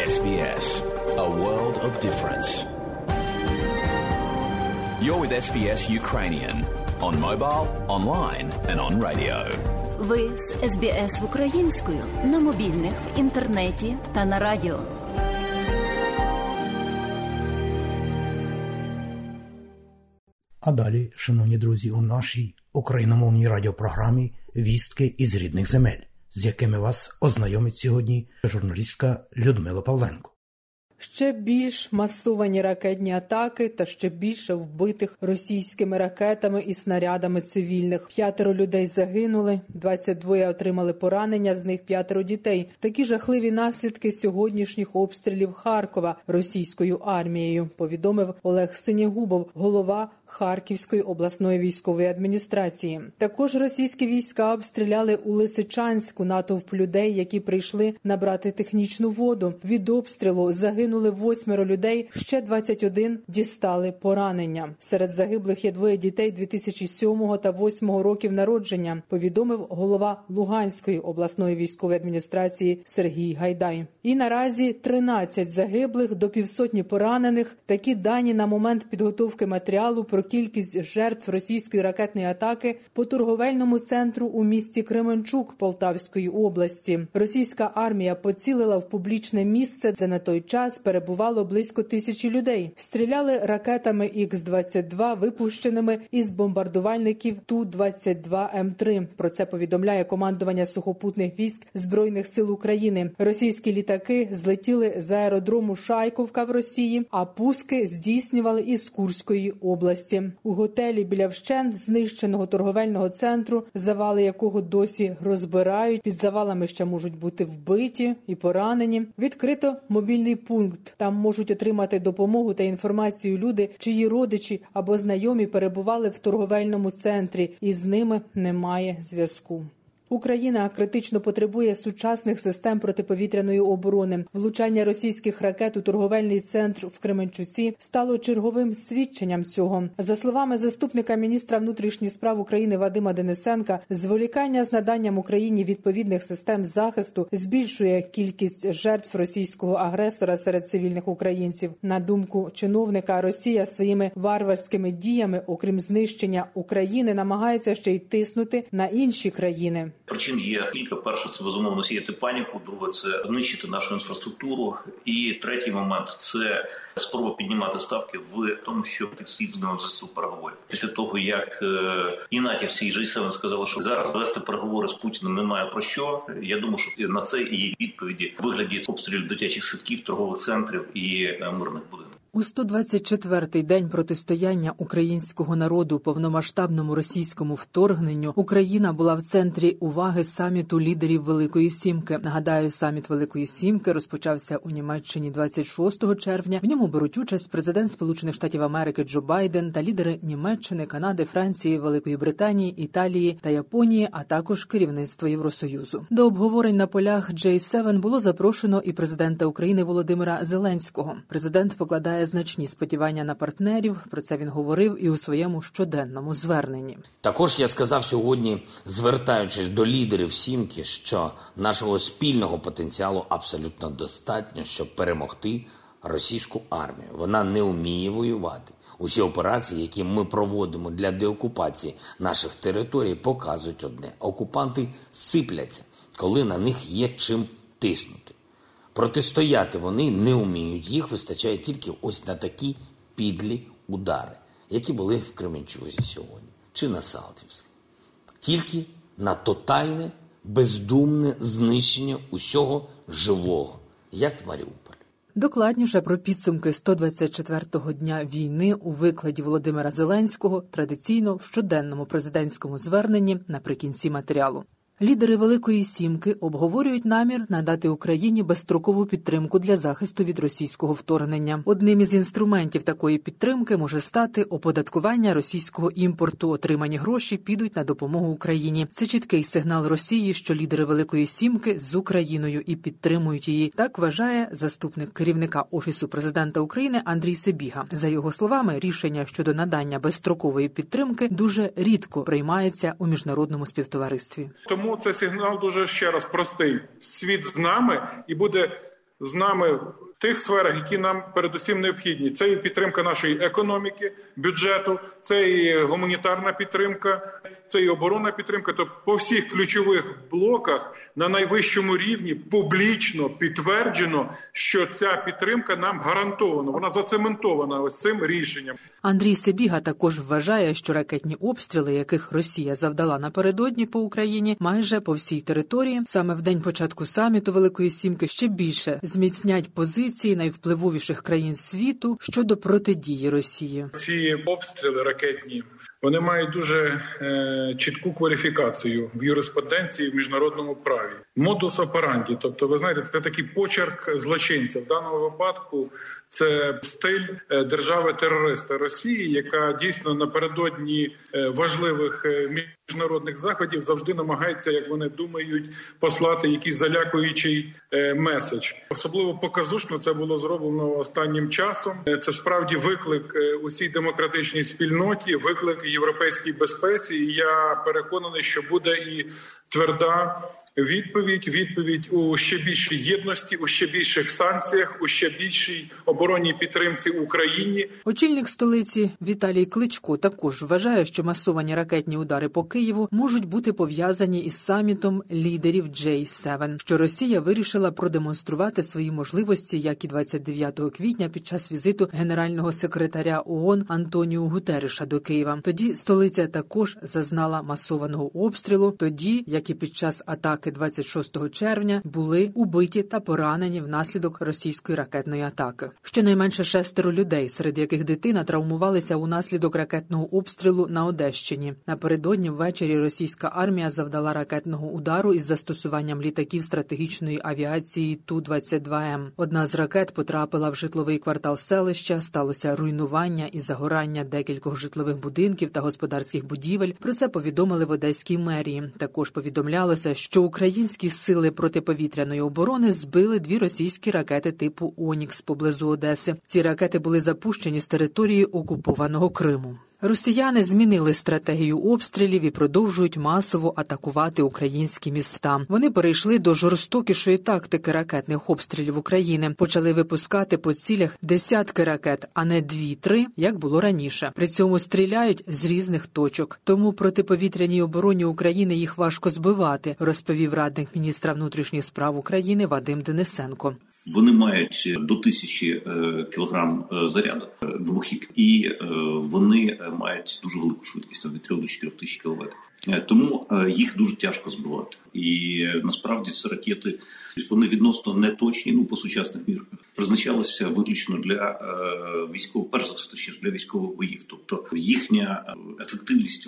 SBS, a world of difference. You're with SBS Ukrainian on mobile, online and on radio. Ви з SBS українською на мобільних, в інтернеті та на радіо. А далі, шановні друзі, у нашій україномовній радіопрограмі «Вістки із рідних земель», з якими вас ознайомить сьогодні журналістка Людмила Павленко. Ще більш масовані ракетні атаки та ще більше вбитих російськими ракетами і снарядами цивільних. 5 людей загинули, 22 отримали поранення, з них 5 дітей. Такі жахливі наслідки сьогоднішніх обстрілів Харкова російською армією, повідомив Олег Синєгубов, голова Харківської обласної військової адміністрації. Також російські війська обстріляли у Лисичанську натовп людей, які прийшли набрати технічну воду. Від обстрілу загинули 8 людей, ще 21 дістали поранення. Серед загиблих є 2 дітей 2007 та 2008 років народження, повідомив голова Луганської обласної військової адміністрації Сергій Гайдай. І наразі 13 загиблих до 500 поранених. Такі дані на момент підготовки матеріалу про кількість жертв російської ракетної атаки по торговельному центру у місті Кременчук Полтавської області. Російська армія поцілила в публічне місце, де на той час перебувало близько 1000 людей. Стріляли ракетами Х-22, випущеними із бомбардувальників Ту-22М3. Про це повідомляє командування сухопутних військ Збройних сил України. Російські літаки злетіли з аеродрому Шайковка в Росії, а пуски здійснювали із Курської області. У готелі біля вщент знищеного торговельного центру, завали якого досі розбирають, під завалами ще можуть бути вбиті і поранені, відкрито мобільний пункт. Там можуть отримати допомогу та інформацію люди, чиї родичі або знайомі перебували в торговельному центрі, і з ними немає зв'язку. Україна критично потребує сучасних систем протиповітряної оборони. Влучання російських ракет у торговельний центр в Кременчуці стало черговим свідченням цього. За словами заступника міністра внутрішніх справ України Вадима Денисенка, зволікання з наданням Україні відповідних систем захисту збільшує кількість жертв російського агресора серед цивільних українців. На думку чиновника, Росія своїми варварськими діями, окрім знищення України, намагається ще й тиснути на інші країни. Причин є кілька. Перше, це безумовно сіяти паніку. Друге, це нищити нашу інфраструктуру. І третій момент – це спроба піднімати ставки в тому, що підслід з ними вести переговорів. Після того, як і натівці, і G7 сказали, що зараз вести переговори з Путіним немає про що, я думаю, що на це і є відповіді в вигляді обстрілів дитячих садків, торгових центрів і мирних будинків. У 124-й день протистояння українського народу повномасштабному російському вторгненню Україна була в центрі уваги саміту лідерів Великої Сімки. Нагадаю, саміт Великої Сімки розпочався у Німеччині 26 червня. В ньому беруть участь президент Сполучених Штатів Америки Джо Байден та лідери Німеччини, Канади, Франції, Великої Британії, Італії та Японії, а також керівництво Євросоюзу. До обговорень на полях G7 було запрошено і президента України Володимира Зеленського. Президент покладає значні сподівання на партнерів, про це він говорив і у своєму щоденному зверненні. Також я сказав сьогодні, звертаючись до лідерів Сімки, що нашого спільного потенціалу абсолютно достатньо, щоб перемогти російську армію. Вона не вміє воювати. Усі операції, які ми проводимо для деокупації наших територій, показують одне. Окупанти сипляться, коли на них є чим тиснути. Протистояти вони не вміють, їх вистачає тільки ось на такі підлі удари, які були в Кременчузі сьогодні, чи на Салтівській. Тільки на тотальне, бездумне знищення усього живого, як в Маріуполі. Докладніше про підсумки 124-го дня війни у викладі Володимира Зеленського традиційно в щоденному президентському зверненні наприкінці матеріалу. Лідери Великої Сімки обговорюють намір надати Україні безстрокову підтримку для захисту від російського вторгнення. Одним із інструментів такої підтримки може стати оподаткування російського імпорту. Отримані гроші підуть на допомогу Україні. Це чіткий сигнал Росії, що лідери Великої Сімки з Україною і підтримують її. Так вважає заступник керівника Офісу президента України Андрій Сибіга. За його словами, рішення щодо надання безстрокової підтримки дуже рідко приймається у міжнародному співтоваристві. Тому це сигнал дуже, ще раз, простий. Світ з нами і буде з нами в тих сферах, які нам передусім необхідні. Це і підтримка нашої економіки, бюджету, це і гуманітарна підтримка, це і оборонна підтримка. Тобто по всіх ключових блоках на найвищому рівні публічно підтверджено, що ця підтримка нам гарантована, вона зацементована ось цим рішенням. Андрій Сибіга також вважає, що ракетні обстріли, яких Росія завдала напередодні по Україні, майже по всій території, саме в день початку саміту Великої Сімки, ще більше зміцнять позиції найвпливовіших країн світу щодо протидії Росії. Ці обстріли ракетні, вони мають дуже чітку кваліфікацію в юриспруденції, в міжнародному праві. Модус операнді, тобто, ви знаєте, це такий почерк злочинця. В даному випадку це стиль держави-терориста Росії, яка дійсно напередодні важливих міжнародних заходів завжди намагається, як вони думають, послати якийсь залякуючий меседж. Особливо показушно це було зроблено останнім часом. Це справді виклик усій демократичній спільноті, виклик європейській безпеці. І я переконаний, що буде і тверда відповідь у ще більшій єдності, у ще більших санкціях, у ще більшій оборонній підтримці Україні. Очільник столиці Віталій Кличко також вважає, що масовані ракетні удари по Києву можуть бути пов'язані із самітом лідерів J7, що Росія вирішила продемонструвати свої можливості, як і 29 квітня під час візиту генерального секретаря ООН Антоніо Гутерреша до Києва. Тоді столиця також зазнала масованого обстрілу, тоді, як і під час атаки 26 червня були убиті та поранені внаслідок російської ракетної атаки. Щонайменше 6 людей, серед яких дитина, травмувалися унаслідок ракетного обстрілу на Одещині. Напередодні ввечері російська армія завдала ракетного удару із застосуванням літаків стратегічної авіації Ту-22М. Одна з ракет потрапила в житловий квартал селища, сталося руйнування і загорання декількох житлових будинків та господарських будівель. Про це повідомили в Одеській мерії. Також повідомлялося, що українські сили протиповітряної оборони збили 2 російські ракети типу «Онікс» поблизу Одеси. Ці ракети були запущені з території окупованого Криму. Росіяни змінили стратегію обстрілів і продовжують масово атакувати українські міста. Вони перейшли до жорстокішої тактики ракетних обстрілів України. Почали випускати по цілях десятки ракет, а не 2-3, як було раніше. При цьому стріляють з різних точок. Тому протиповітряній обороні України їх важко збивати, розповів радник міністра внутрішніх справ України Вадим Денисенко. Вони мають до 1000 кілограм заряду вибухівки, і вони мають дуже велику швидкість, від 3 до 4 тисяч кілометрів. Тому їх дуже тяжко збивати. І насправді ці ракети, вони відносно неточні, по сучасних мірках, призначалися виключно для військових, перш за все, для військових боїв. Тобто їхня ефективність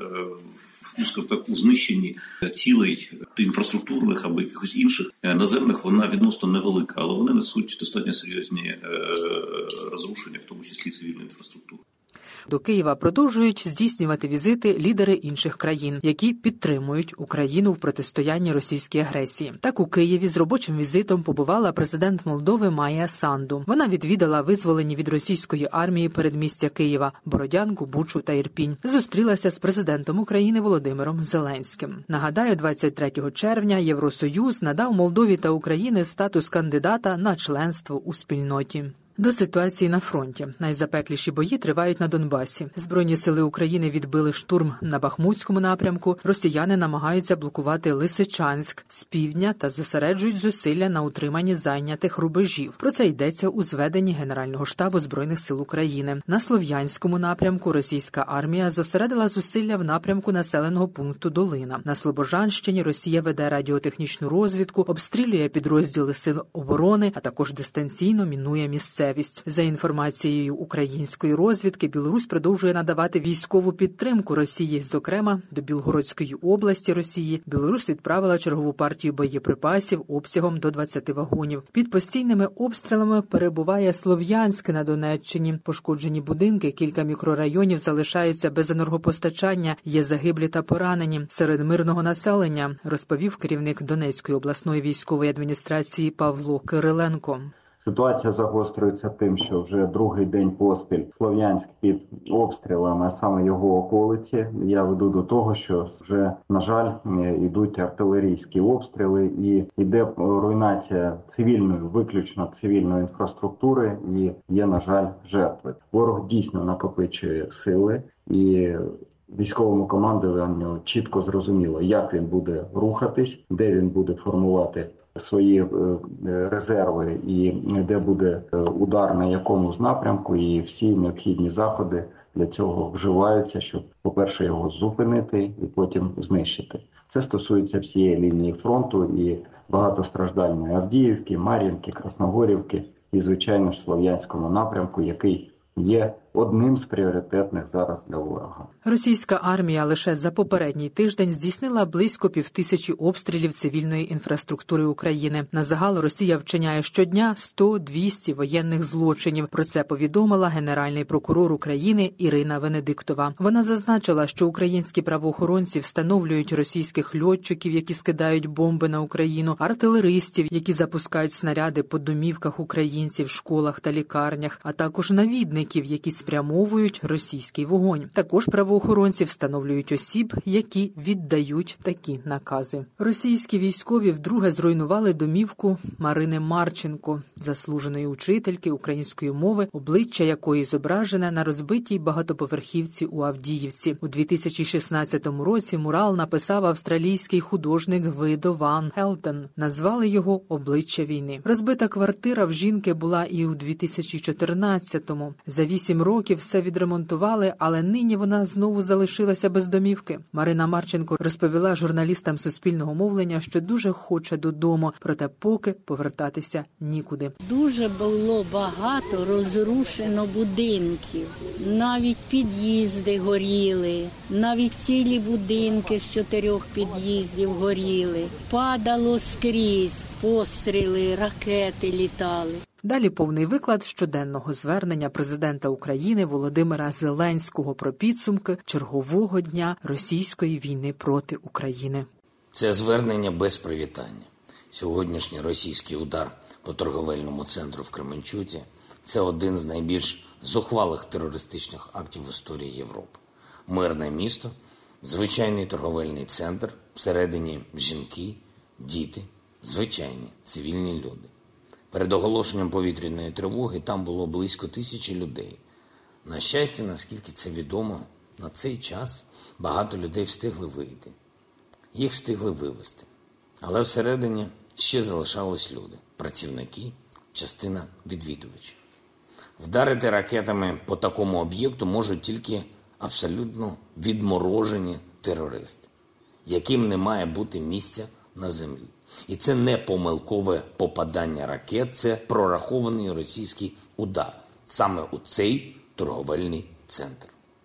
у знищенні цілей інфраструктурних або якихось інших наземних, вона відносно невелика, але вони несуть достатньо серйозні розрушення, в тому числі цивільної інфраструктури. До Києва продовжують здійснювати візити лідери інших країн, які підтримують Україну в протистоянні російській агресії. Так у Києві з робочим візитом побувала президент Молдови Майя Санду. Вона відвідала визволені від російської армії передмістя Києва – Бородянку, Бучу та Ірпінь. Зустрілася з президентом України Володимиром Зеленським. Нагадаю, 23 червня Євросоюз надав Молдові та Україні статус кандидата на членство у спільноті. До ситуації на фронті. Найзапекліші бої тривають на Донбасі. Збройні сили України відбили штурм на Бахмутському напрямку. Росіяни намагаються блокувати Лисичанськ з півдня та зосереджують зусилля на утриманні зайнятих рубежів. Про це йдеться у зведенні Генерального штабу Збройних сил України. На Слов'янському напрямку російська армія зосередила зусилля в напрямку населеного пункту Долина. На Слобожанщині Росія веде радіотехнічну розвідку, обстрілює підрозділи сил оборони, а також дистанційно мінує місцевість. За інформацією української розвідки, Білорусь продовжує надавати військову підтримку Росії. Зокрема, до Білгородської області Росії Білорусь відправила чергову партію боєприпасів обсягом до 20 вагонів. Під постійними обстрілами перебуває Слов'янськ на Донеччині. Пошкоджені будинки, кілька мікрорайонів залишаються без енергопостачання, є загиблі та поранені серед мирного населення, розповів керівник Донецької обласної військової адміністрації Павло Кириленко. Ситуація загострюється тим, що вже другий день поспіль Слов'янськ під обстрілами, а саме його околиці. Я веду до того, що вже, на жаль, йдуть артилерійські обстріли і йде руйнація цивільної, виключно цивільної інфраструктури, і є, на жаль, жертви. Ворог дійсно накопичує сили, і військовому командуванню чітко зрозуміло, як він буде рухатись, де він буде формувати свої резерви і де буде удар на якому з напрямку, і всі необхідні заходи для цього вживаються, щоб, по-перше, його зупинити і потім знищити. Це стосується всієї лінії фронту і багатостраждальної Авдіївки, Мар'їнки, Красногорівки і, звичайно ж, Слов'янському напрямку, який є одним з пріоритетних зараз для ворога. Російська армія лише за попередній тиждень здійснила близько 5000 обстрілів цивільної інфраструктури України. На загал Росія вчиняє щодня 100-200 воєнних злочинів. Про це повідомила Генеральний прокурор України Ірина Венедиктова. Вона зазначила, що українські правоохоронці встановлюють російських льотчиків, які скидають бомби на Україну, артилеристів, які запускають снаряди по домівках українців, школах та лікарнях, а також навідників, які спрямовують російський вогонь. Також правоохоронці встановлюють осіб, які віддають такі накази. Російські військові вдруге зруйнували домівку Марини Марченко, заслуженої учительки української мови, обличчя якої зображене на розбитій багатоповерхівці у Авдіївці. У 2016 році мурал написав австралійський художник Гвидо Ван Хелтен. Назвали його «Обличчя війни». Розбита квартира в жінки була і у 2014-му. За 8 років все відремонтували, але нині вона знову залишилася без домівки. Марина Марченко розповіла журналістам Суспільного мовлення, що дуже хоче додому, проте поки повертатися нікуди. Дуже було багато розрушено будинків. Навіть під'їзди горіли, навіть цілі будинки з 4 під'їздів горіли. Падало скрізь, постріли, ракети літали. Далі повний виклад щоденного звернення президента України Володимира Зеленського про підсумки чергового дня російської війни проти України. Це звернення без привітання. Сьогоднішній російський удар по торговельному центру в Кременчуці – це один з найбільш зухвалих терористичних актів в історії Європи. Мирне місто, звичайний торговельний центр, всередині жінки, діти, звичайні цивільні люди. Перед оголошенням повітряної тривоги там було близько 1000 людей. На щастя, наскільки це відомо, на цей час багато людей встигли вийти. Їх встигли вивезти. Але всередині ще залишались люди, працівники, частина відвідувачів. Вдарити ракетами по такому об'єкту можуть тільки абсолютно відморожені терористи, яким не має бути місця на землі. І це не помилкове попадання ракет, це прорахований російський удар саме у цей торговельний центр.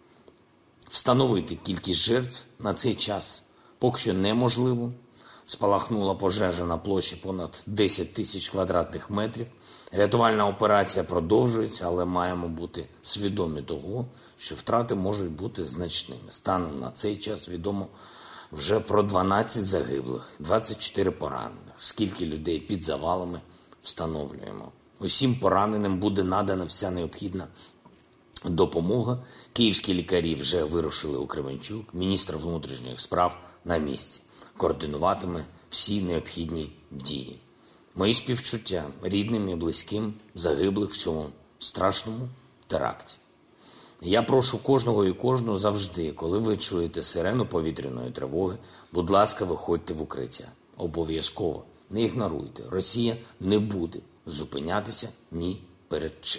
Встановити кількість жертв на цей час поки що неможливо. Спалахнула пожежа на площі понад 10 тисяч квадратних метрів. Рятувальна операція продовжується, але маємо бути свідомі того, що втрати можуть бути значними. Станом на цей час відомо вже про 12 загиблих, 24 поранених. Скільки людей під завалами встановлюємо. Усім пораненим буде надана вся необхідна допомога. Київські лікарі вже вирушили у Кременчук. Міністр внутрішніх справ на місці. Координуватиме всі необхідні дії. Мої співчуття рідним і близьким загиблих в цьому страшному теракті. Я прошу кожного і кожну завжди, коли ви чуєте сирену повітряної тривоги, будь ласка, виходьте в укриття. Обов'язково. Не ігноруйте. Росія не буде зупинятися ні перед чим.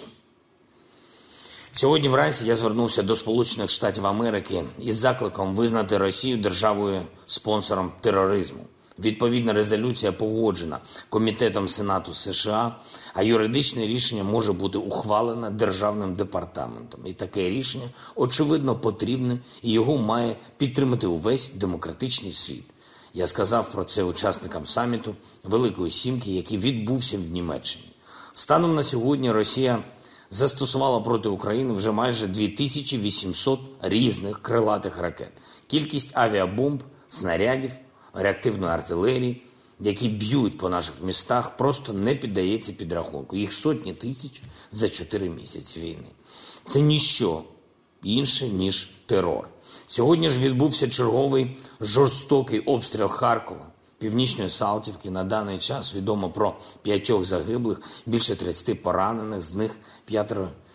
Сьогодні вранці я звернувся до Сполучених Штатів Америки із закликом визнати Росію державою-спонсором тероризму. Відповідна резолюція погоджена Комітетом Сенату США, а юридичне рішення може бути ухвалене Державним департаментом. І таке рішення, очевидно, потрібне, і його має підтримати увесь демократичний світ. Я сказав про це учасникам саміту Великої Сімки, який відбувся в Німеччині. Станом на сьогодні Росія застосувала проти України вже майже 2800 різних крилатих ракет. Кількість авіабомб, снарядів, реактивної артилерії які б'ють по наших містах, просто не піддається підрахунку. Їх сотні тисяч за 4 місяці війни. Це ніщо інше, ніж терор. Сьогодні ж відбувся черговий жорстокий обстріл Харкова, Північної Салтівки. На даний час відомо про 5 загиблих, більше 30 поранених, з них 5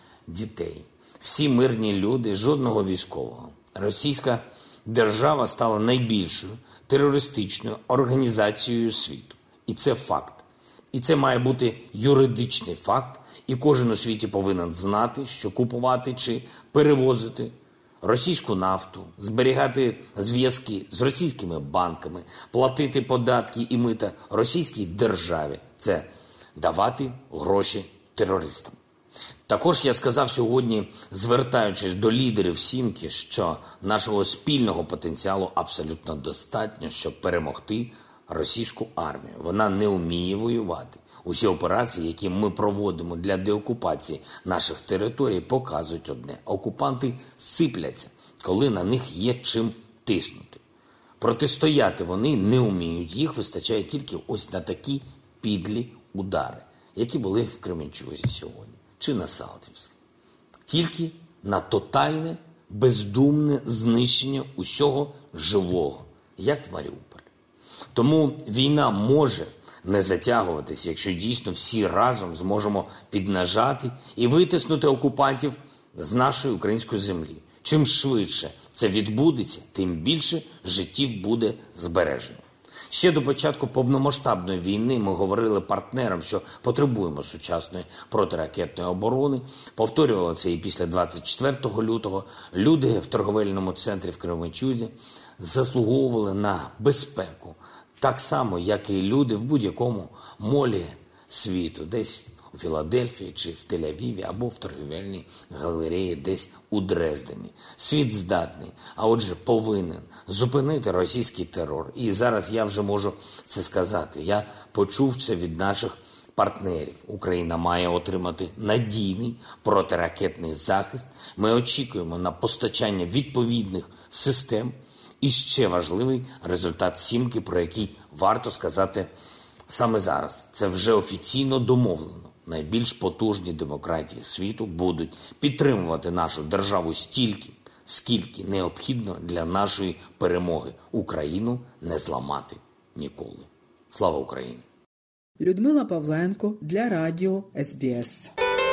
дітей. Всі мирні люди, жодного військового. Російська держава стала найбільшою терористичною організацією світу. І це факт. І це має бути юридичний факт. І кожен у світі повинен знати, що купувати чи перевозити російську нафту, зберігати зв'язки з російськими банками, платити податки і мита російській державі – це давати гроші терористам. Також я сказав сьогодні, звертаючись до лідерів Сімки, що нашого спільного потенціалу абсолютно достатньо, щоб перемогти російську армію. Вона не вміє воювати. Усі операції, які ми проводимо для деокупації наших територій, показують одне. Окупанти сипляться, коли на них є чим тиснути. Протистояти вони не вміють. Їх вистачає тільки ось на такі підлі удари, які були в Кременчузі сьогодні чи на Салтівській. Тільки на тотальне, бездумне знищення усього живого, як в Маріуполі. Тому війна може не затягуватися, якщо дійсно всі разом зможемо піднажати і витиснути окупантів з нашої української землі. Чим швидше це відбудеться, тим більше життів буде збережено. Ще до початку повномасштабної війни ми говорили партнерам, що потребуємо сучасної протиракетної оборони. Повторювали це і після 24 лютого. Люди в торговельному центрі в Кременчузі заслуговували на безпеку. Так само, як і люди в будь-якому молі світу, десь у Філадельфії чи в Тель-Авіві, або в торгівельній галереї десь у Дрездені. Світ здатний, а отже повинен зупинити російський терор. І зараз я вже можу це сказати. Я почув це від наших партнерів. Україна має отримати надійний протиракетний захист. Ми очікуємо на постачання відповідних систем. І ще важливий результат Сімки, про який варто сказати саме зараз. Це вже офіційно домовлено. Найбільш потужні демократії світу будуть підтримувати нашу державу стільки, скільки необхідно для нашої перемоги. Україну не зламати ніколи. Слава Україні! Людмила Павленко для радіо СБС.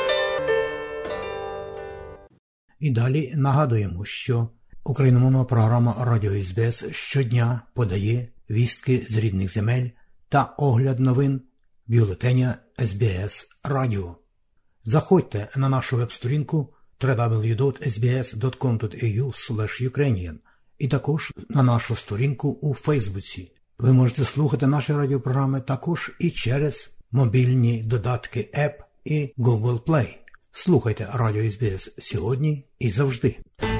І далі нагадуємо, що україномовна програма Радіо СБС щодня подає вістки з рідних земель та огляд новин бюлетеня СБС Радіо. Заходьте на нашу веб-сторінку www.sbs.com.au/ukrainian і також на нашу сторінку у Фейсбуці. Ви можете слухати наші радіопрограми також і через мобільні додатки App і Google Play. Слухайте Радіо СБС сьогодні і завжди.